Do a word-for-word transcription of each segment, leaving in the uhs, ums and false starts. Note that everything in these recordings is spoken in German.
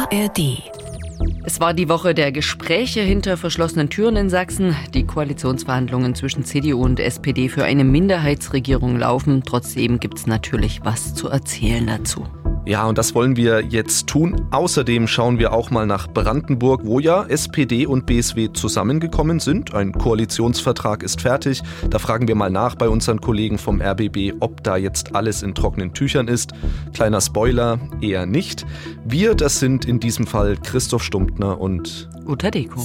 A R D. Es war die Woche der Gespräche hinter verschlossenen Türen in Sachsen. Die Koalitionsverhandlungen zwischen C D U und S P D für eine Minderheitsregierung laufen. Trotzdem gibt es natürlich was zu erzählen dazu. Ja, und das wollen wir jetzt tun. Außerdem schauen wir auch mal nach Brandenburg, wo ja S P D und B S W zusammengekommen sind. Ein Koalitionsvertrag ist fertig. Da fragen wir mal nach bei unseren Kollegen vom R B B, ob da jetzt alles in trockenen Tüchern ist. Kleiner Spoiler, eher nicht. Wir, das sind in diesem Fall Christoph Stumptner und Uta Deko.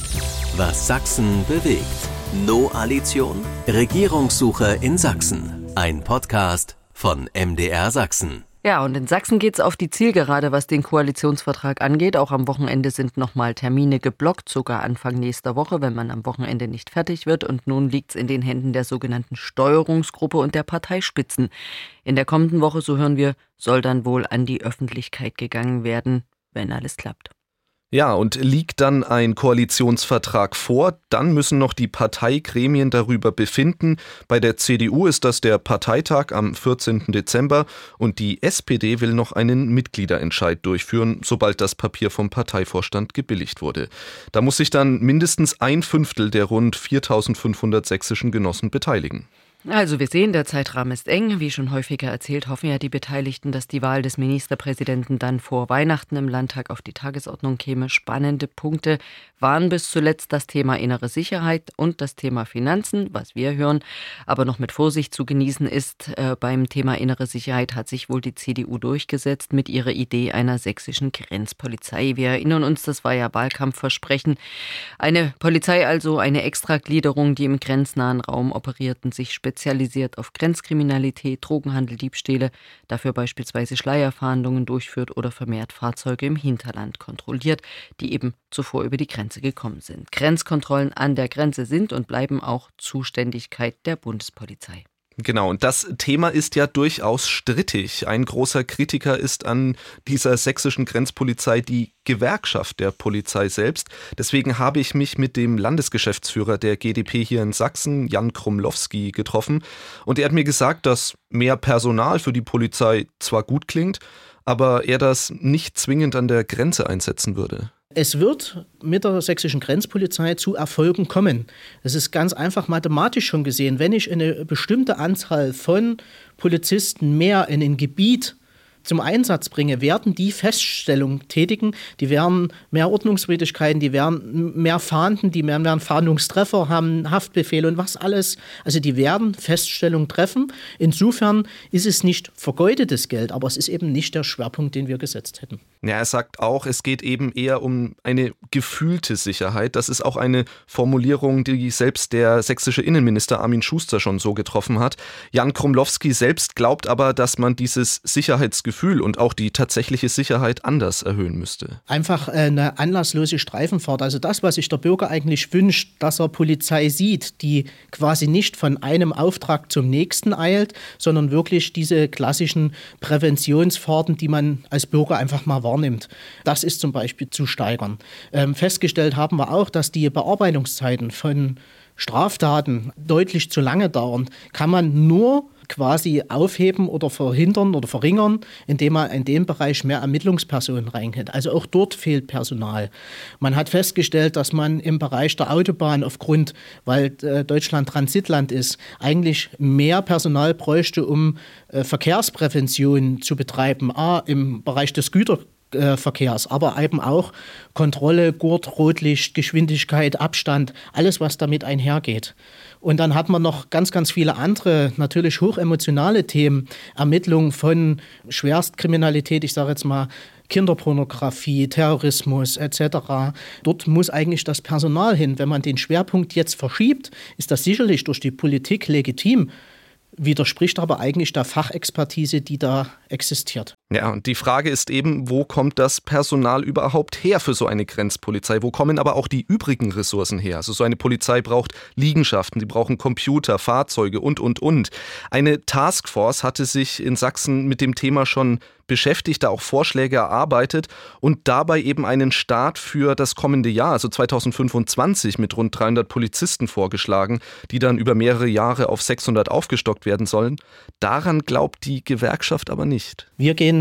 Was Sachsen bewegt. No-Alition? Regierungssuche in Sachsen. Ein Podcast von M D R Sachsen. Ja, und in Sachsen geht's auf die Zielgerade, was den Koalitionsvertrag angeht. Auch am Wochenende sind nochmal Termine geblockt, sogar Anfang nächster Woche, wenn man am Wochenende nicht fertig wird. Und nun liegt's in den Händen der sogenannten Steuerungsgruppe und der Parteispitzen. In der kommenden Woche, so hören wir, soll dann wohl an die Öffentlichkeit gegangen werden, wenn alles klappt. Ja, und liegt dann ein Koalitionsvertrag vor, dann müssen noch die Parteigremien darüber befinden. Bei der C D U ist das der Parteitag am vierzehnten Dezember und die S P D will noch einen Mitgliederentscheid durchführen, sobald das Papier vom Parteivorstand gebilligt wurde. Da muss sich dann mindestens ein Fünftel der rund viertausendfünfhundert sächsischen Genossen beteiligen. Also wir sehen, der Zeitrahmen ist eng. Wie schon häufiger erzählt, hoffen ja die Beteiligten, dass die Wahl des Ministerpräsidenten dann vor Weihnachten im Landtag auf die Tagesordnung käme. Spannende Punkte waren bis zuletzt das Thema innere Sicherheit und das Thema Finanzen, was wir hören. Aber noch mit Vorsicht zu genießen ist, äh, beim Thema innere Sicherheit hat sich wohl die C D U durchgesetzt mit ihrer Idee einer sächsischen Grenzpolizei. Wir erinnern uns, das war ja Wahlkampfversprechen. Eine Polizei also, eine Extragliederung, die im grenznahen Raum operierten, sich spezialisiert auf Grenzkriminalität, Drogenhandel, Diebstähle, dafür beispielsweise Schleierfahndungen durchführt oder vermehrt Fahrzeuge im Hinterland kontrolliert, die eben zuvor über die Grenze gekommen sind. Grenzkontrollen an der Grenze sind und bleiben auch Zuständigkeit der Bundespolizei. Genau, und das Thema ist ja durchaus strittig. Ein großer Kritiker ist an dieser sächsischen Grenzpolizei die Gewerkschaft der Polizei selbst. Deswegen habe ich mich mit dem Landesgeschäftsführer der G d P hier in Sachsen, Jan Krumlowski, getroffen. Und er hat mir gesagt, dass mehr Personal für die Polizei zwar gut klingt, aber er das nicht zwingend an der Grenze einsetzen würde. Es wird mit der sächsischen Grenzpolizei zu Erfolgen kommen. Das ist ganz einfach mathematisch schon gesehen. Wenn ich eine bestimmte Anzahl von Polizisten mehr in ein Gebiet zum Einsatz bringe, werden die Feststellung tätigen, die werden mehr Ordnungswidrigkeiten, die werden mehr Fahnden, die werden, werden Fahndungstreffer haben, Haftbefehle und was alles. Also die werden Feststellung treffen. Insofern ist es nicht vergeudetes Geld, aber es ist eben nicht der Schwerpunkt, den wir gesetzt hätten. Ja, er sagt auch, es geht eben eher um eine gefühlte Sicherheit. Das ist auch eine Formulierung, die selbst der sächsische Innenminister Armin Schuster schon so getroffen hat. Jan Krumlowski selbst glaubt aber, dass man dieses Sicherheitsgefühl und auch die tatsächliche Sicherheit anders erhöhen müsste. Einfach eine anlasslose Streifenfahrt. Also das, was sich der Bürger eigentlich wünscht, dass er Polizei sieht, die quasi nicht von einem Auftrag zum nächsten eilt, sondern wirklich diese klassischen Präventionsfahrten, die man als Bürger einfach mal wahrnimmt. Das ist zum Beispiel zu steigern. Ähm, festgestellt haben wir auch, dass die Bearbeitungszeiten von Straftaten deutlich zu lange dauern. Kann man nur quasi aufheben oder verhindern oder verringern, indem man in dem Bereich mehr Ermittlungspersonen reingeht. Also auch dort fehlt Personal. Man hat festgestellt, dass man im Bereich der Autobahn aufgrund, weil äh, Deutschland Transitland ist, eigentlich mehr Personal bräuchte, um äh, Verkehrsprävention zu betreiben. A, im Bereich des Güterverkehrs, aber eben auch Kontrolle, Gurt, Rotlicht, Geschwindigkeit, Abstand, alles, was damit einhergeht. Und dann hat man noch ganz, ganz viele andere, natürlich hochemotionale Themen, Ermittlungen von Schwerstkriminalität, ich sage jetzt mal Kinderpornografie, Terrorismus et cetera. Dort muss eigentlich das Personal hin. Wenn man den Schwerpunkt jetzt verschiebt, ist das sicherlich durch die Politik legitim, widerspricht aber eigentlich der Fachexpertise, die da existiert. Ja, und die Frage ist eben, wo kommt das Personal überhaupt her für so eine Grenzpolizei? Wo kommen aber auch die übrigen Ressourcen her? Also so eine Polizei braucht Liegenschaften, die brauchen Computer, Fahrzeuge und, und, und. Eine Taskforce hatte sich in Sachsen mit dem Thema schon beschäftigt, da auch Vorschläge erarbeitet und dabei eben einen Start für das kommende Jahr, also zweitausendfünfundzwanzig, mit rund dreihundert Polizisten vorgeschlagen, die dann über mehrere Jahre auf sechshundert aufgestockt werden sollen. Daran glaubt die Gewerkschaft aber nicht. Wir gehen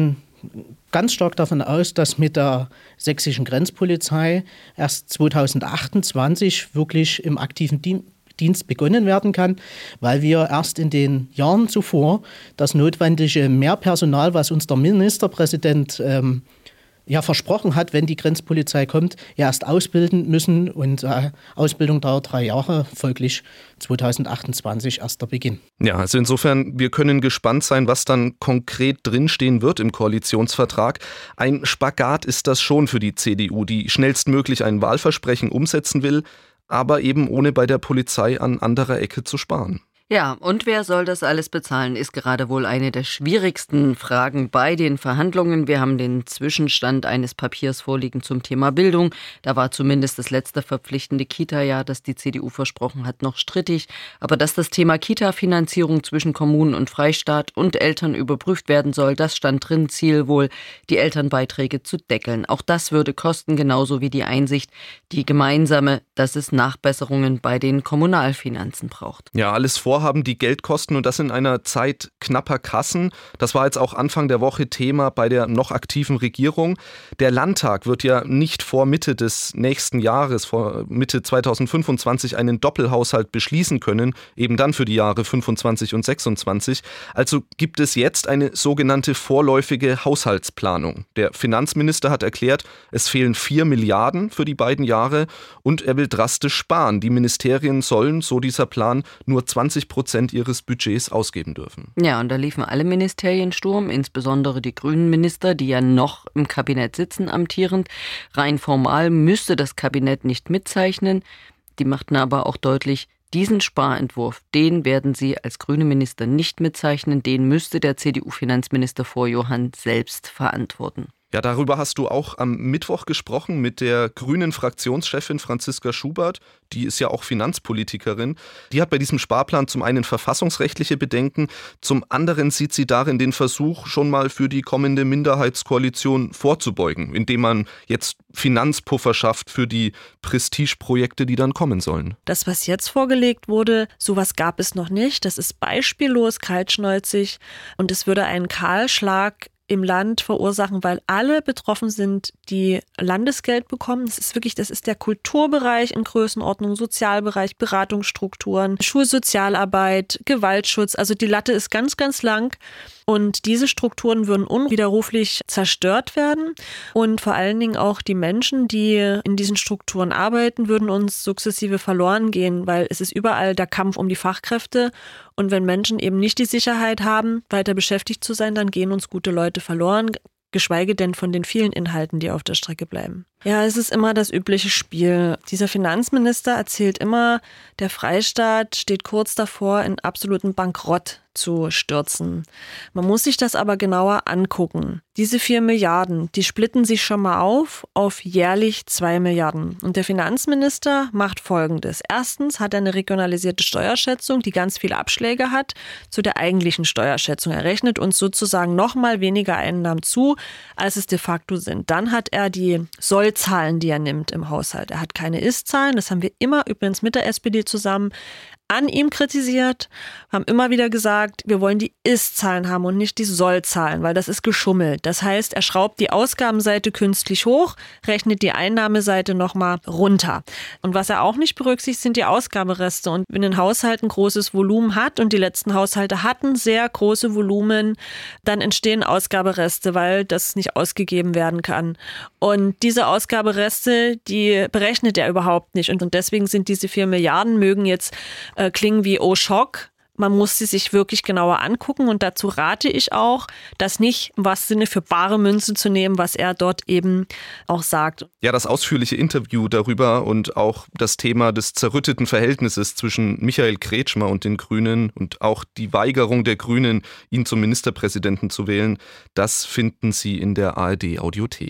ganz stark davon aus, dass mit der sächsischen Grenzpolizei erst zweitausendachtundzwanzig wirklich im aktiven Dienst Dienst begonnen werden kann, weil wir erst in den Jahren zuvor das notwendige Mehrpersonal, was uns der Ministerpräsident ähm, ja versprochen hat, wenn die Grenzpolizei kommt, ja erst ausbilden müssen. Und äh, Ausbildung dauert drei Jahre, folglich zweitausendachtundzwanzig erst der Beginn. Ja, also insofern, wir können gespannt sein, was dann konkret drinstehen wird im Koalitionsvertrag. Ein Spagat ist das schon für die C D U, die schnellstmöglich ein Wahlversprechen umsetzen will, aber eben ohne bei der Polizei an anderer Ecke zu sparen. Ja, und wer soll das alles bezahlen, ist gerade wohl eine der schwierigsten Fragen bei den Verhandlungen. Wir haben den Zwischenstand eines Papiers vorliegen zum Thema Bildung. Da war zumindest das letzte verpflichtende Kita-Jahr, das die C D U versprochen hat, noch strittig. Aber dass das Thema Kita-Finanzierung zwischen Kommunen und Freistaat und Eltern überprüft werden soll, das stand drin. Ziel wohl, die Elternbeiträge zu deckeln. Auch das würde kosten, genauso wie die Einsicht, die gemeinsame, dass es Nachbesserungen bei den Kommunalfinanzen braucht. Ja, alles vor Vorhaben, die Geld kosten, und das in einer Zeit knapper Kassen. Das war jetzt auch Anfang der Woche Thema bei der noch aktiven Regierung. Der Landtag wird ja nicht vor Mitte des nächsten Jahres, vor Mitte zweitausendfünfundzwanzig, einen Doppelhaushalt beschließen können, eben dann für die Jahre fünfundzwanzig und sechsundzwanzig. Also gibt es jetzt eine sogenannte vorläufige Haushaltsplanung. Der Finanzminister hat erklärt, es fehlen vier Milliarden für die beiden Jahre und er will drastisch sparen. Die Ministerien sollen, so dieser Plan, nur zwanzig Prozent ihres Budgets ausgeben dürfen. Ja, und da liefen alle Ministerien Sturm, insbesondere die grünen Minister, die ja noch im Kabinett sitzen, amtierend. Rein formal müsste das Kabinett nicht mitzeichnen. Die machten aber auch deutlich, diesen Sparentwurf, den werden sie als grüne Minister nicht mitzeichnen. Den müsste der C D U-Finanzminister Vorjohann selbst verantworten. Ja, darüber hast du auch am Mittwoch gesprochen mit der grünen Fraktionschefin Franziska Schubert. Die ist ja auch Finanzpolitikerin. Die hat bei diesem Sparplan zum einen verfassungsrechtliche Bedenken, zum anderen sieht sie darin den Versuch, schon mal für die kommende Minderheitskoalition vorzubeugen, indem man jetzt Finanzpuffer schafft für die Prestigeprojekte, die dann kommen sollen. Das, was jetzt vorgelegt wurde, sowas gab es noch nicht. Das ist beispiellos kaltschnäuzig und es würde einen Kahlschlag im Land verursachen, weil alle betroffen sind, die Landesgeld bekommen. Das ist wirklich, das ist der Kulturbereich in Größenordnung, Sozialbereich, Beratungsstrukturen, Schulsozialarbeit, Gewaltschutz. Also die Latte ist ganz, ganz lang. Und diese Strukturen würden unwiderruflich zerstört werden. Und vor allen Dingen auch die Menschen, die in diesen Strukturen arbeiten, würden uns sukzessive verloren gehen, weil es ist überall der Kampf um die Fachkräfte. Und wenn Menschen eben nicht die Sicherheit haben, weiter beschäftigt zu sein, dann gehen uns gute Leute verloren, geschweige denn von den vielen Inhalten, die auf der Strecke bleiben. Ja, es ist immer das übliche Spiel. Dieser Finanzminister erzählt immer, der Freistaat steht kurz davor, in absoluten Bankrott zu stürzen. Man muss sich das aber genauer angucken. Diese vier Milliarden, die splitten sich schon mal auf auf jährlich zwei Milliarden. Und der Finanzminister macht Folgendes. Erstens hat er eine regionalisierte Steuerschätzung, die ganz viele Abschläge hat zu der eigentlichen Steuerschätzung. Er rechnet uns sozusagen noch mal weniger Einnahmen zu, als es de facto sind. Dann hat er die Sollzahlen, die er nimmt im Haushalt. Er hat keine Ist-Zahlen, das haben wir immer übrigens mit der S P D zusammen an ihm kritisiert, haben immer wieder gesagt, wir wollen die Ist-Zahlen haben und nicht die Soll-Zahlen, weil das ist geschummelt. Das heißt, er schraubt die Ausgabenseite künstlich hoch, rechnet die Einnahmeseite nochmal runter. Und was er auch nicht berücksichtigt, sind die Ausgabereste. Und wenn ein Haushalt ein großes Volumen hat und die letzten Haushalte hatten sehr große Volumen, dann entstehen Ausgabereste, weil das nicht ausgegeben werden kann. Und diese Ausgabereste, die berechnet er überhaupt nicht. Und deswegen sind diese vier Milliarden, mögen jetzt äh, klingen wie oh Schock. Man muss sie sich wirklich genauer angucken und dazu rate ich auch, das nicht im wahrsten Sinne für bare Münze zu nehmen, was er dort eben auch sagt. Ja, das ausführliche Interview darüber und auch das Thema des zerrütteten Verhältnisses zwischen Michael Kretschmer und den Grünen und auch die Weigerung der Grünen, ihn zum Ministerpräsidenten zu wählen, das finden Sie in der A R D Audiothek.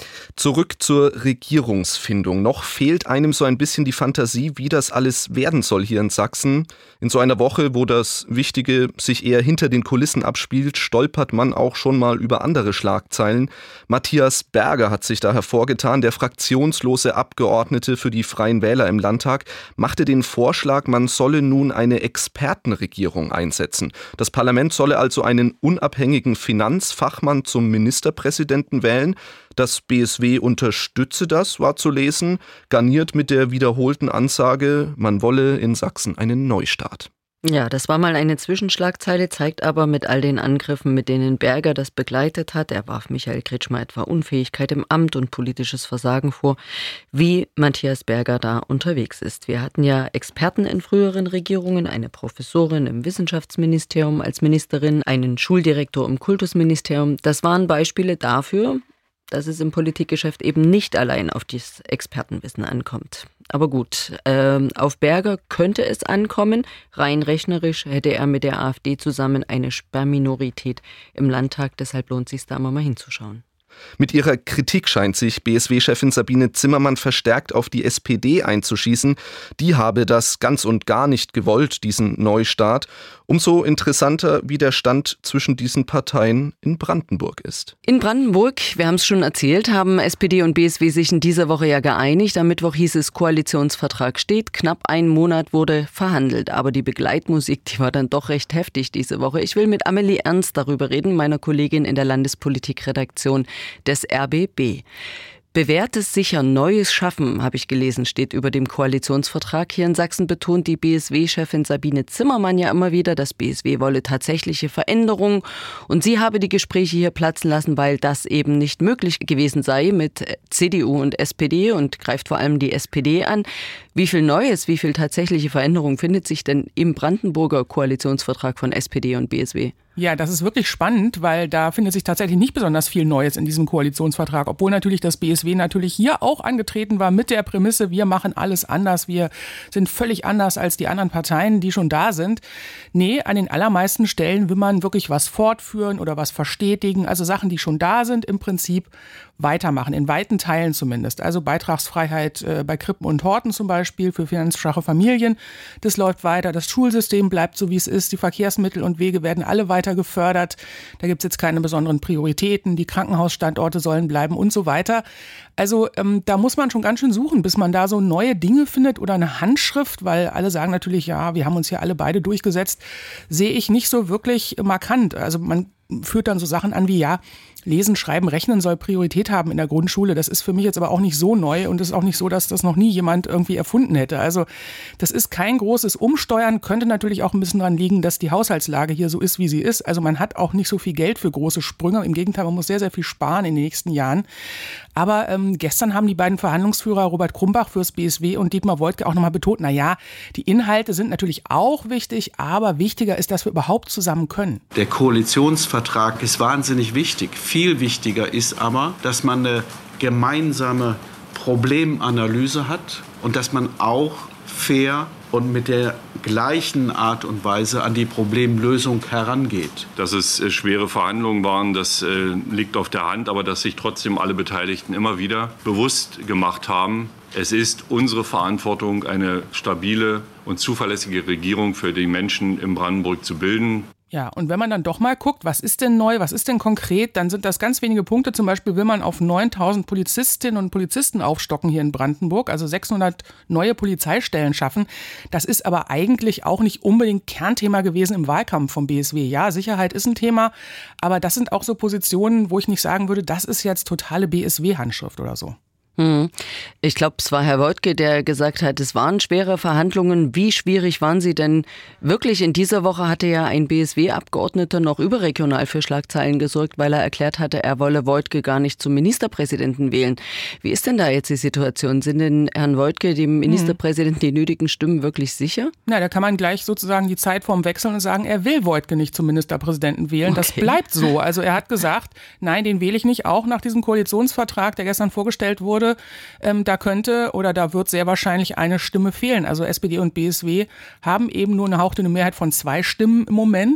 Zurück zur Regierungsfindung. Noch fehlt einem so ein bisschen die Fantasie, wie das alles werden soll hier in Sachsen. In so einer Woche, wo das Wichtige sich eher hinter den Kulissen abspielt, stolpert man auch schon mal über andere Schlagzeilen. Matthias Berger hat sich da hervorgetan. Der fraktionslose Abgeordnete für die Freien Wähler im Landtag machte den Vorschlag, man solle nun eine Expertenregierung einsetzen. Das Parlament solle also einen unabhängigen Finanzfachmann zum Ministerpräsidenten wählen. Das B S W unterstütze das, war zu lesen, garniert mit der wiederholten Ansage, man wolle in Sachsen einen Neustart. Ja, das war mal eine Zwischenschlagzeile, zeigt aber mit all den Angriffen, mit denen Berger das begleitet hat, er warf Michael Kretschmer etwa Unfähigkeit im Amt und politisches Versagen vor, wie Matthias Berger da unterwegs ist. Wir hatten ja Experten in früheren Regierungen, eine Professorin im Wissenschaftsministerium als Ministerin, einen Schuldirektor im Kultusministerium. Das waren Beispiele dafür, dass es im Politikgeschäft eben nicht allein auf das Expertenwissen ankommt. Aber gut, äh, auf Berger könnte es ankommen. Rein rechnerisch hätte er mit der AfD zusammen eine Sperrminorität im Landtag. Deshalb lohnt es sich da mal hinzuschauen. Mit ihrer Kritik scheint sich B S W-Chefin Sabine Zimmermann verstärkt auf die S P D einzuschießen. Die habe das ganz und gar nicht gewollt, diesen Neustart. Umso interessanter, wie der Stand zwischen diesen Parteien in Brandenburg ist. In Brandenburg, wir haben es schon erzählt, haben S P D und B S W sich in dieser Woche ja geeinigt. Am Mittwoch hieß es, Koalitionsvertrag steht. Knapp einen Monat wurde verhandelt. Aber die Begleitmusik, die war dann doch recht heftig diese Woche. Ich will mit Amelie Ernst darüber reden, meiner Kollegin in der Landespolitikredaktion des R B B. Bewährtes sicher Neues schaffen, habe ich gelesen, steht über dem Koalitionsvertrag. Hier in Sachsen betont die B S W-Chefin Sabine Zimmermann ja immer wieder, das B S W wolle tatsächliche Veränderungen. Und sie habe die Gespräche hier platzen lassen, weil das eben nicht möglich gewesen sei mit C D U und S P D und greift vor allem die S P D an. Wie viel Neues, wie viel tatsächliche Veränderung findet sich denn im Brandenburger Koalitionsvertrag von S P D und B S W? Ja, das ist wirklich spannend, weil da findet sich tatsächlich nicht besonders viel Neues in diesem Koalitionsvertrag, obwohl natürlich das B S W natürlich hier auch angetreten war mit der Prämisse, wir machen alles anders, wir sind völlig anders als die anderen Parteien, die schon da sind. Nee, an den allermeisten Stellen will man wirklich was fortführen oder was verstetigen, also Sachen, die schon da sind, im Prinzip weitermachen, in weiten Teilen zumindest. Also Beitragsfreiheit äh, bei Krippen und Horten zum Beispiel für finanzschwache Familien, das läuft weiter. Das Schulsystem bleibt so, wie es ist. Die Verkehrsmittel und Wege werden alle weiter gefördert. Da gibt es jetzt keine besonderen Prioritäten. Die Krankenhausstandorte sollen bleiben und so weiter. Also ähm, da muss man schon ganz schön suchen, bis man da so neue Dinge findet oder eine Handschrift, weil alle sagen natürlich, ja, wir haben uns hier alle beide durchgesetzt, sehe ich nicht so wirklich markant. Also man führt dann so Sachen an wie, ja, Lesen, Schreiben, Rechnen soll Priorität haben in der Grundschule. Das ist für mich jetzt aber auch nicht so neu und es ist auch nicht so, dass das noch nie jemand irgendwie erfunden hätte. Also das ist kein großes Umsteuern, könnte natürlich auch ein bisschen daran liegen, dass die Haushaltslage hier so ist, wie sie ist. Also man hat auch nicht so viel Geld für große Sprünge. Im Gegenteil, man muss sehr, sehr viel sparen in den nächsten Jahren. Aber ähm, gestern haben die beiden Verhandlungsführer Robert Krumbach fürs B S W und Dietmar Woidke auch nochmal betont, na ja, die Inhalte sind natürlich auch wichtig, aber wichtiger ist, dass wir überhaupt zusammen können. Der Koalitionsvertrag ist wahnsinnig wichtig. Viel wichtiger ist aber, dass man eine gemeinsame Problemanalyse hat und dass man auch fair und mit der gleichen Art und Weise an die Problemlösung herangeht. Dass es äh, schwere Verhandlungen waren, das äh, liegt auf der Hand, aber dass sich trotzdem alle Beteiligten immer wieder bewusst gemacht haben, es ist unsere Verantwortung, eine stabile und zuverlässige Regierung für die Menschen in Brandenburg zu bilden. Ja, und wenn man dann doch mal guckt, was ist denn neu, was ist denn konkret, dann sind das ganz wenige Punkte. Zum Beispiel will man auf neuntausend Polizistinnen und Polizisten aufstocken hier in Brandenburg, also sechshundert neue Polizeistellen schaffen. Das ist aber eigentlich auch nicht unbedingt Kernthema gewesen im Wahlkampf vom B S W. Ja, Sicherheit ist ein Thema, aber das sind auch so Positionen, wo ich nicht sagen würde, das ist jetzt totale B S W-Handschrift oder so. Hm. Ich glaube, es war Herr Woidke, der gesagt hat, es waren schwere Verhandlungen. Wie schwierig waren sie denn wirklich? In dieser Woche hatte ja ein B S W-Abgeordneter noch überregional für Schlagzeilen gesorgt, weil er erklärt hatte, er wolle Woidke gar nicht zum Ministerpräsidenten wählen. Wie ist denn da jetzt die Situation? Sind denn Herrn Woidke, dem Ministerpräsidenten, die nötigen Stimmen wirklich sicher? Na, da kann man gleich sozusagen die Zeitform wechseln und sagen, er will Woidke nicht zum Ministerpräsidenten wählen. Okay. Das bleibt so. Also er hat gesagt, nein, den wähle ich nicht, auch nach diesem Koalitionsvertrag, der gestern vorgestellt wurde. Ähm, da könnte oder da wird sehr wahrscheinlich eine Stimme fehlen. Also S P D und B S W haben eben nur eine hauchdünne Mehrheit von zwei Stimmen im Moment.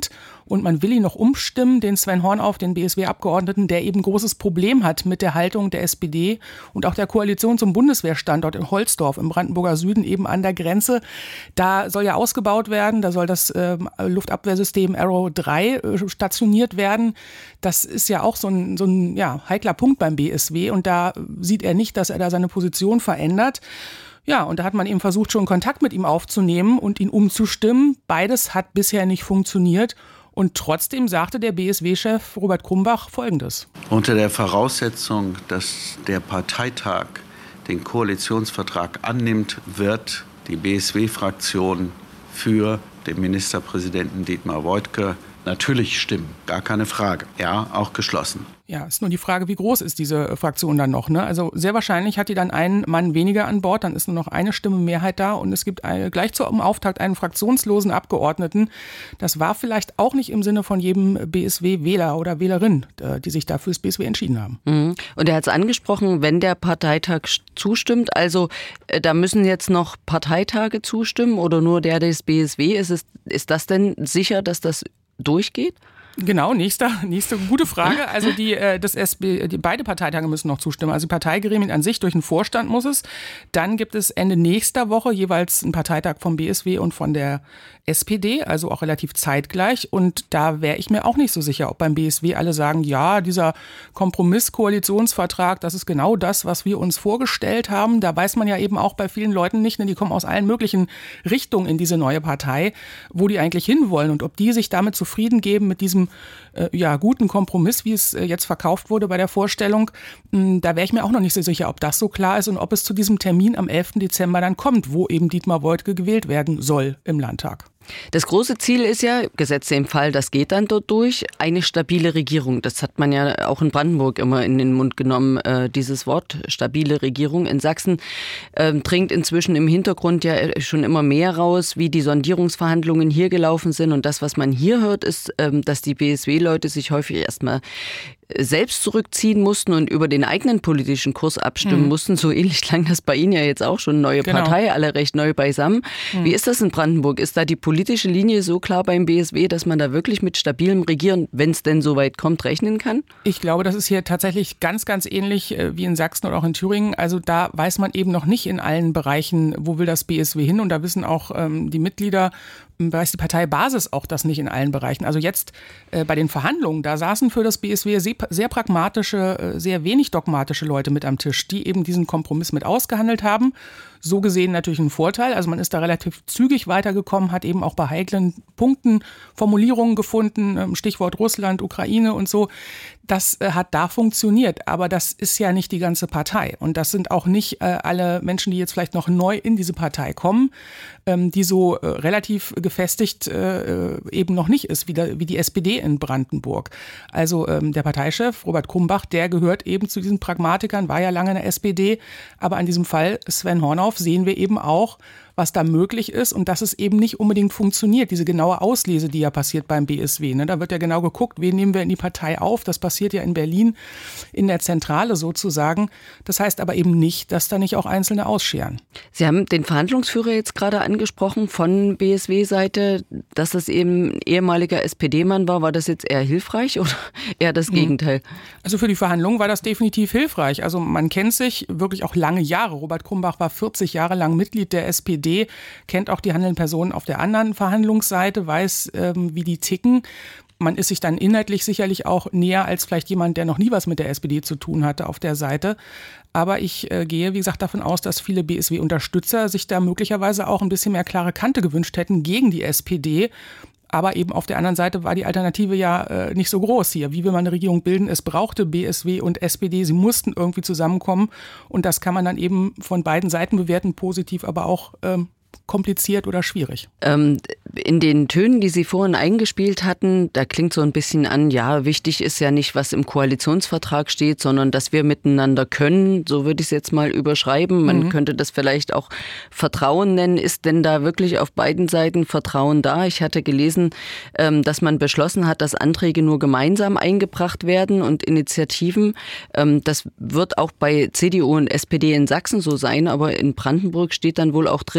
Und man will ihn noch umstimmen, den Sven Hornauf, den B S W-Abgeordneten, der eben großes Problem hat mit der Haltung der S P D und auch der Koalition zum Bundeswehrstandort in Holzdorf im Brandenburger Süden, eben an der Grenze. Da soll ja ausgebaut werden, da soll das äh, Luftabwehrsystem Arrow drei äh, stationiert werden. Das ist ja auch so ein, so ein ja, heikler Punkt beim B S W und da sieht er nicht, dass er da seine Position verändert. Ja, und da hat man eben versucht, schon Kontakt mit ihm aufzunehmen und ihn umzustimmen. Beides hat bisher nicht funktioniert. Und trotzdem sagte der B S W-Chef Robert Krumbach Folgendes. Unter der Voraussetzung, dass der Parteitag den Koalitionsvertrag annimmt, wird die B S W-Fraktion für den Ministerpräsidenten Dietmar Woidke natürlich stimmen. Gar keine Frage. Ja, auch geschlossen. Ja, ist nur die Frage, wie groß ist diese Fraktion dann noch, ne? Also sehr wahrscheinlich hat die dann einen Mann weniger an Bord, dann ist nur noch eine Stimme Mehrheit da und es gibt eine, gleich zum Auftakt einen fraktionslosen Abgeordneten. Das war vielleicht auch nicht im Sinne von jedem B S W-Wähler oder Wählerin, die sich da fürs B S W entschieden haben. Mhm. Und er hat es angesprochen, wenn der Parteitag zustimmt, also da müssen jetzt noch Parteitage zustimmen oder nur der des B S W, ist es, ist das denn sicher, dass das durchgeht? Genau, nächste, nächste gute Frage. Also die, äh, das S B, die, beide Parteitage müssen noch zustimmen. Also die Parteigremien an sich durch den Vorstand muss es. Dann gibt es Ende nächster Woche jeweils einen Parteitag vom B S W und von der S P D, also auch relativ zeitgleich. Und da wäre ich mir auch nicht so sicher, ob beim B S W alle sagen, ja, dieser Kompromiss-Koalitionsvertrag, das ist genau das, was wir uns vorgestellt haben. Da weiß man ja eben auch bei vielen Leuten nicht, ne, die kommen aus allen möglichen Richtungen in diese neue Partei, wo die eigentlich hinwollen und ob die sich damit zufrieden geben mit diesem äh, ja, guten Kompromiss, wie es äh, jetzt verkauft wurde bei der Vorstellung. Mh, da wäre ich mir auch noch nicht so sicher, ob das so klar ist und ob es zu diesem Termin am elften Dezember dann kommt, wo eben Dietmar Woidke gewählt werden soll im Landtag. Das große Ziel ist ja, Gesetze im Fall, das geht dann dort durch, eine stabile Regierung. Das hat man ja auch in Brandenburg immer in den Mund genommen, äh, dieses Wort, stabile Regierung. In Sachsen äh, dringt inzwischen im Hintergrund ja schon immer mehr raus, wie die Sondierungsverhandlungen hier gelaufen sind. Und das, was man hier hört, ist, äh, dass die B S W-Leute sich häufig erstmal selbst zurückziehen mussten und über den eigenen politischen Kurs abstimmen mhm. mussten. So ähnlich klang das bei Ihnen ja jetzt auch schon. Neue genau. Partei, alle recht neu beisammen. Mhm. Wie ist das in Brandenburg? Ist da die politische Linie so klar beim B S W, dass man da wirklich mit stabilem Regieren, wenn es denn so weit kommt, rechnen kann? Ich glaube, das ist hier tatsächlich ganz, ganz ähnlich wie in Sachsen oder auch in Thüringen. Also da weiß man eben noch nicht in allen Bereichen, wo will das B S W hin. Und da wissen auch ähm, die Mitglieder, weiß die Parteibasis auch das nicht in allen Bereichen. Also jetzt äh, bei den Verhandlungen, da saßen für das B S W sehr, sehr pragmatische, äh, sehr wenig dogmatische Leute mit am Tisch, die eben diesen Kompromiss mit ausgehandelt haben. So gesehen natürlich ein Vorteil. Also man ist da relativ zügig weitergekommen, hat eben auch bei heiklen Punkten Formulierungen gefunden, Stichwort Russland, Ukraine und so. Das äh, hat da funktioniert, aber das ist ja nicht die ganze Partei. Und das sind auch nicht äh, alle Menschen, die jetzt vielleicht noch neu in diese Partei kommen, ähm, die so äh, relativ gefestigt äh, eben noch nicht ist, wie, der, wie die S P D in Brandenburg. Also ähm, der Parteichef Robert Krumbach, der gehört eben zu diesen Pragmatikern, war ja lange in der S P D, aber an diesem Fall Sven Hornauf sehen wir eben auch, was da möglich ist und dass es eben nicht unbedingt funktioniert, diese genaue Auslese, die ja passiert beim B S W. Ne? Da wird ja genau geguckt, wen nehmen wir in die Partei auf. Das passiert ja in Berlin in der Zentrale sozusagen. Das heißt aber eben nicht, dass da nicht auch Einzelne ausscheren. Sie haben den Verhandlungsführer jetzt gerade angesprochen von B S W-Seite, dass das eben ein ehemaliger S P D-Mann war. War das jetzt eher hilfreich oder eher das Gegenteil? Also für die Verhandlungen war das definitiv hilfreich. Also man kennt sich wirklich auch lange Jahre. Robert Krumbach war vierzig Jahre lang Mitglied der S P D. Kennt auch die handelnden Personen auf der anderen Verhandlungsseite, weiß, ähm, wie die ticken. Man ist sich dann inhaltlich sicherlich auch näher als vielleicht jemand, der noch nie was mit der S P D zu tun hatte auf der Seite. Aber ich äh, gehe, wie gesagt, davon aus, dass viele B S W-Unterstützer sich da möglicherweise auch ein bisschen mehr klare Kante gewünscht hätten gegen die S P D. Aber eben auf der anderen Seite war die Alternative ja äh, nicht so groß hier. Wie will man eine Regierung bilden? Es brauchte B S W und S P D. Sie mussten irgendwie zusammenkommen. Und das kann man dann eben von beiden Seiten bewerten, positiv, aber auch ähm, kompliziert oder schwierig. Ähm, in den Tönen, die Sie vorhin eingespielt hatten, da klingt so ein bisschen an, ja, wichtig ist ja nicht, was im Koalitionsvertrag steht, sondern dass wir miteinander können, so würde ich es jetzt mal überschreiben. Man mhm. könnte das vielleicht auch Vertrauen nennen. Ist denn da wirklich auf beiden Seiten Vertrauen da? Ich hatte gelesen, ähm, dass man beschlossen hat, dass Anträge nur gemeinsam eingebracht werden und Initiativen. Ähm, das wird auch bei C D U und S P D in Sachsen so sein, aber in Brandenburg steht dann wohl auch drin, dass man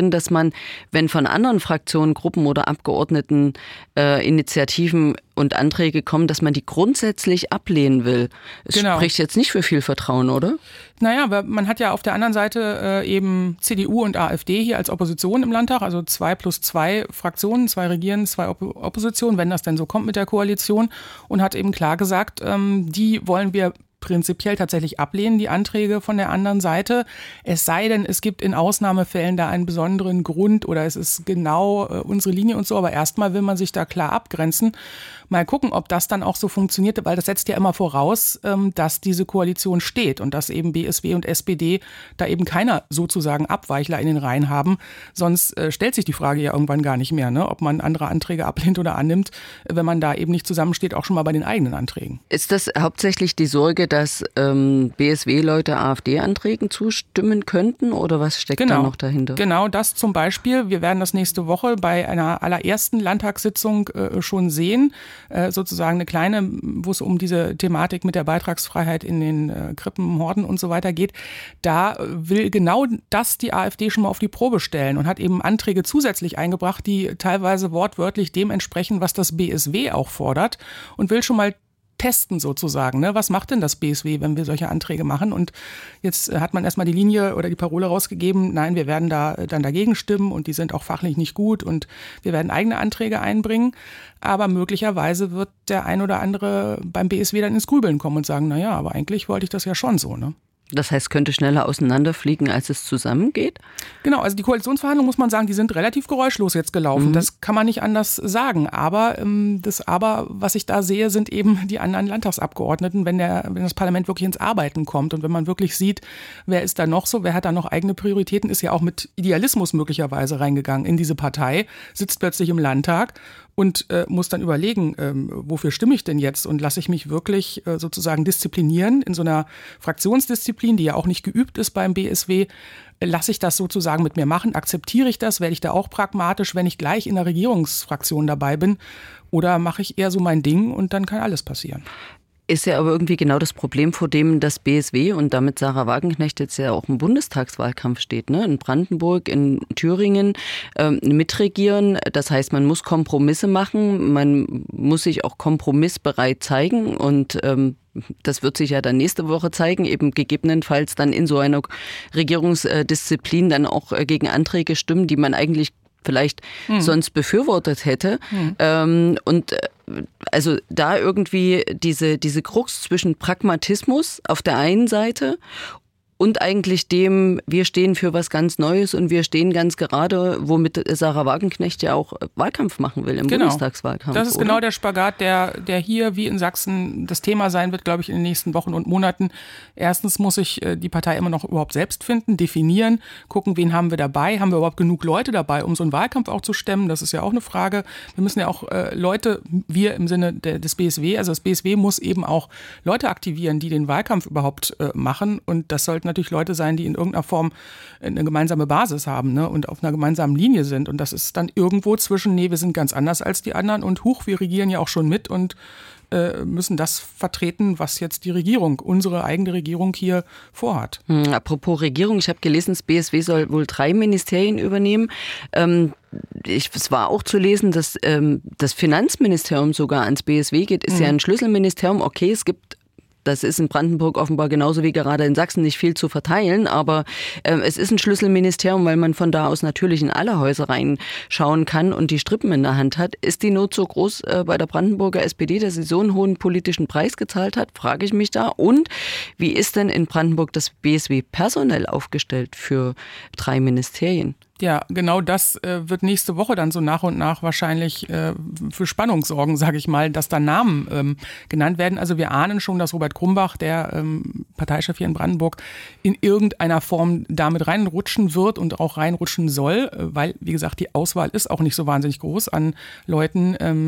daran, wenn von anderen Fraktionen, Gruppen oder Abgeordneten äh, Initiativen und Anträge kommen, dass man die grundsätzlich ablehnen will. Es genau. spricht jetzt nicht für viel Vertrauen, oder? Naja, man hat ja auf der anderen Seite äh, eben C D U und AfD hier als Opposition im Landtag, also zwei plus zwei Fraktionen, zwei Regieren, zwei Op- Opposition, wenn das denn so kommt mit der Koalition, und hat eben klar gesagt, ähm, die wollen wir prinzipiell tatsächlich ablehnen, die Anträge von der anderen Seite. Es sei denn, es gibt in Ausnahmefällen da einen besonderen Grund oder es ist genau äh, unsere Linie und so. Aber erstmal will man sich da klar abgrenzen. Mal gucken, ob das dann auch so funktioniert, weil das setzt ja immer voraus, ähm, dass diese Koalition steht und dass eben B S W und S P D da eben keiner sozusagen Abweichler in den Reihen haben. Sonst äh, stellt sich die Frage ja irgendwann gar nicht mehr, ne? Ob man andere Anträge ablehnt oder annimmt, wenn man da eben nicht zusammensteht, auch schon mal bei den eigenen Anträgen. Ist das hauptsächlich die Sorge, dass ähm, B S W-Leute AfD-Anträgen zustimmen könnten oder was steckt genau, da noch dahinter? Genau, das zum Beispiel. Wir werden das nächste Woche bei einer allerersten Landtagssitzung äh, schon sehen. Äh, sozusagen eine kleine, wo es um diese Thematik mit der Beitragsfreiheit in den äh, Krippen, Horden und so weiter geht. Da will genau das die AfD schon mal auf die Probe stellen und hat eben Anträge zusätzlich eingebracht, die teilweise wortwörtlich dem entsprechen, was das B S W auch fordert, und will schon mal testen sozusagen, ne? Was macht denn das B S W, wenn wir solche Anträge machen? Und jetzt hat man erstmal die Linie oder die Parole rausgegeben, nein, wir werden da dann dagegen stimmen und die sind auch fachlich nicht gut und wir werden eigene Anträge einbringen. Aber möglicherweise wird der ein oder andere beim B S W dann ins Grübeln kommen und sagen, naja, aber eigentlich wollte ich das ja schon so, ne? Das heißt, könnte schneller auseinanderfliegen, als es zusammengeht? Genau, also die Koalitionsverhandlungen, muss man sagen, die sind relativ geräuschlos jetzt gelaufen. Mhm. Das kann man nicht anders sagen. Aber ähm, das Aber, was ich da sehe, sind eben die anderen Landtagsabgeordneten, wenn, der, wenn das Parlament wirklich ins Arbeiten kommt und wenn man wirklich sieht, wer ist da noch so, wer hat da noch eigene Prioritäten, ist ja auch mit Idealismus möglicherweise reingegangen in diese Partei, sitzt plötzlich im Landtag und äh, muss dann überlegen, ähm, wofür stimme ich denn jetzt und lasse ich mich wirklich äh, sozusagen disziplinieren in so einer Fraktionsdisziplin, die ja auch nicht geübt ist beim B S W. Lasse ich das sozusagen mit mir machen? Akzeptiere ich das? Werde ich da auch pragmatisch, wenn ich gleich in der Regierungsfraktion dabei bin? Oder mache ich eher so mein Ding und dann kann alles passieren? Ist ja aber irgendwie genau das Problem, vor dem das B S W und damit Sarah Wagenknecht jetzt ja auch im Bundestagswahlkampf steht, ne? In Brandenburg, in Thüringen ähm, mitregieren. Das heißt, man muss Kompromisse machen, man muss sich auch kompromissbereit zeigen und ähm, das wird sich ja dann nächste Woche zeigen, eben gegebenenfalls dann in so einer Regierungsdisziplin dann auch gegen Anträge stimmen, die man eigentlich vielleicht hm. sonst befürwortet hätte. Hm. Ähm, und also da irgendwie diese, diese Krux zwischen Pragmatismus auf der einen Seite und eigentlich dem, wir stehen für was ganz Neues und wir stehen ganz gerade, womit Sarah Wagenknecht ja auch Wahlkampf machen will im genau. Bundestagswahlkampf. Das ist oder? Genau der Spagat, der, der hier wie in Sachsen das Thema sein wird, glaube ich, in den nächsten Wochen und Monaten. Erstens muss sich die Partei immer noch überhaupt selbst finden, definieren, gucken, wen haben wir dabei, haben wir überhaupt genug Leute dabei, um so einen Wahlkampf auch zu stemmen, das ist ja auch eine Frage. Wir müssen ja auch äh, Leute, wir im Sinne der, des B S W, also das B S W muss eben auch Leute aktivieren, die den Wahlkampf überhaupt äh, machen, und das sollten natürlich Leute sein, die in irgendeiner Form eine gemeinsame Basis haben, ne, und auf einer gemeinsamen Linie sind. Und das ist dann irgendwo zwischen, nee, wir sind ganz anders als die anderen und huch, wir regieren ja auch schon mit und äh, müssen das vertreten, was jetzt die Regierung, unsere eigene Regierung hier vorhat. Hm, apropos Regierung, ich habe gelesen, das B S W soll wohl drei Ministerien übernehmen. Ähm, ich, es war auch zu lesen, dass ähm, das Finanzministerium sogar ans B S W geht, ist hm. ja ein Schlüsselministerium. Okay, es gibt Das ist in Brandenburg offenbar genauso wie gerade in Sachsen nicht viel zu verteilen, aber äh, es ist ein Schlüsselministerium, weil man von da aus natürlich in alle Häuser reinschauen kann und die Strippen in der Hand hat. Ist die Not so groß äh, bei der Brandenburger S P D, dass sie so einen hohen politischen Preis gezahlt hat, frage ich mich da. Und wie ist denn in Brandenburg das B S W personell aufgestellt für drei Ministerien? Ja, genau das äh, wird nächste Woche dann so nach und nach wahrscheinlich äh, für Spannung sorgen, sage ich mal, dass da Namen ähm, genannt werden. Also wir ahnen schon, dass Robert Grumbach, der ähm, Parteichef hier in Brandenburg, in irgendeiner Form damit reinrutschen wird und auch reinrutschen soll, äh, weil, wie gesagt, die Auswahl ist auch nicht so wahnsinnig groß an Leuten, ähm,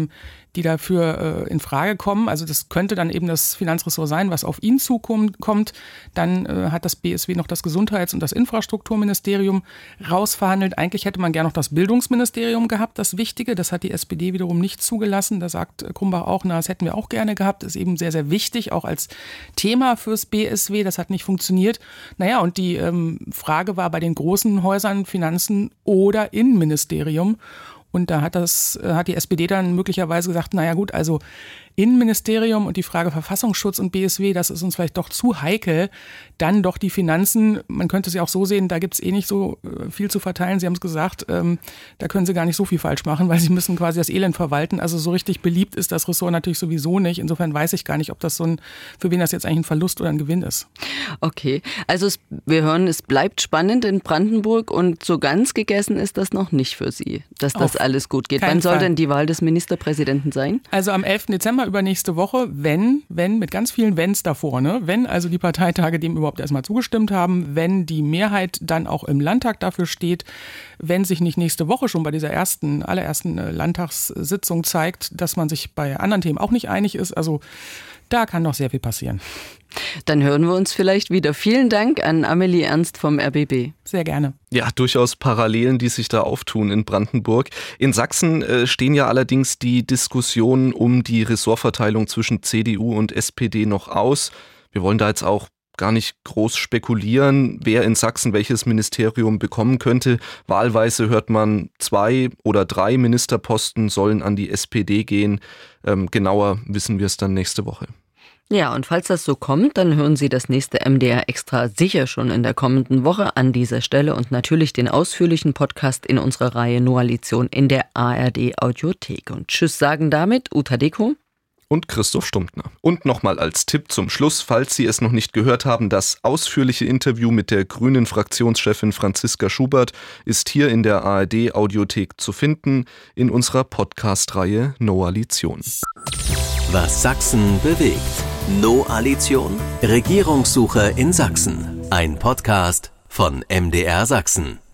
die dafür äh, in Frage kommen. Also das könnte dann eben das Finanzressort sein, was auf ihn zukommt. Dann äh, hat das B S W noch das Gesundheits- und das Infrastrukturministerium rausverhandelt. Eigentlich hätte man gerne noch das Bildungsministerium gehabt, das Wichtige. Das hat die S P D wiederum nicht zugelassen. Da sagt Krumbach auch, na, das hätten wir auch gerne gehabt. Das ist eben sehr, sehr wichtig, auch als Thema fürs B S W. Das hat nicht funktioniert. Naja, und die ähm, Frage war bei den großen Häusern Finanzen oder Innenministerium. Und da hat das, hat die S P D dann möglicherweise gesagt, naja gut, also Innenministerium und die Frage Verfassungsschutz und B S W, das ist uns vielleicht doch zu heikel. Dann doch die Finanzen, man könnte es ja auch so sehen, da gibt es eh nicht so viel zu verteilen. Sie haben es gesagt, ähm, da können Sie gar nicht so viel falsch machen, weil Sie müssen quasi das Elend verwalten. Also so richtig beliebt ist das Ressort natürlich sowieso nicht. Insofern weiß ich gar nicht, ob das so ein, für wen das jetzt eigentlich ein Verlust oder ein Gewinn ist. Okay, also es, wir hören, es bleibt spannend in Brandenburg und so ganz gegessen ist das noch nicht für Sie, dass das Auf alles gut geht. Wann soll Fall. denn die Wahl des Ministerpräsidenten sein? Also am elften Dezember übernächste Woche, wenn, wenn, mit ganz vielen Wenns davor, ne? Wenn also die Parteitage dem überhaupt erstmal zugestimmt haben, wenn die Mehrheit dann auch im Landtag dafür steht, wenn sich nicht nächste Woche schon bei dieser ersten, allerersten Landtagssitzung zeigt, dass man sich bei anderen Themen auch nicht einig ist, also da kann noch sehr viel passieren. Dann hören wir uns vielleicht wieder. Vielen Dank an Amelie Ernst vom R B B. Sehr gerne. Ja, durchaus Parallelen, die sich da auftun in Brandenburg. In Sachsen äh, stehen ja allerdings die Diskussionen um die Ressortverteilung zwischen C D U und S P D noch aus. Wir wollen da jetzt auch gar nicht groß spekulieren, wer in Sachsen welches Ministerium bekommen könnte. Wahlweise hört man, zwei oder drei Ministerposten sollen an die S P D gehen. Ähm, genauer wissen wir es dann nächste Woche. Ja, und falls das so kommt, dann hören Sie das nächste M D R Extra sicher schon in der kommenden Woche an dieser Stelle und natürlich den ausführlichen Podcast in unserer Reihe Noalition in der A R D Audiothek. Und tschüss sagen damit Uta Deko und Christoph Stumptner. Und nochmal als Tipp zum Schluss, falls Sie es noch nicht gehört haben, das ausführliche Interview mit der grünen Fraktionschefin Franziska Schubert ist hier in der A R D Audiothek zu finden, in unserer Podcast-Reihe Noalition. Was Sachsen bewegt. Noalition? Regierungssuche in Sachsen. Ein Podcast von M D R Sachsen.